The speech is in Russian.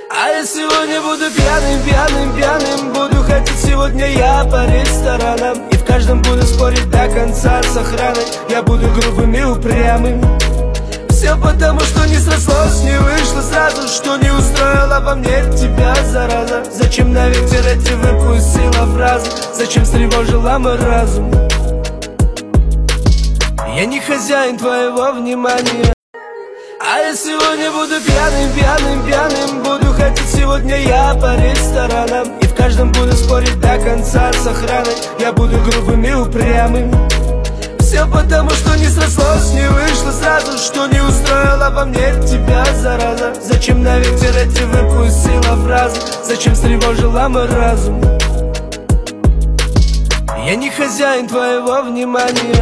А я сегодня буду пьяным, пьяным, пьяным. Буду ходить сегодня я по ресторанам, и в каждом буду спорить до конца с охраной. Я буду грубым и упрямым. Все потому, что не срослось, не вышло сразу, что не устроила во мне тебя, зараза. Зачем на ветер эти выпустила фразы? Зачем встревожила мой разум? Я не хозяин твоего внимания. А я сегодня буду пьяным, пьяным, пьяным. Буду ходить сегодня я по ресторанам, и в каждом буду спорить до конца с охраной. Я буду грубым и упрямым. Все потому, что не срослось, не вышло сразу, что не устроила во мне тебя, зараза. Зачем на ветер эти выпустила фразы? Зачем встревожила мой разум? Я не хозяин твоего внимания.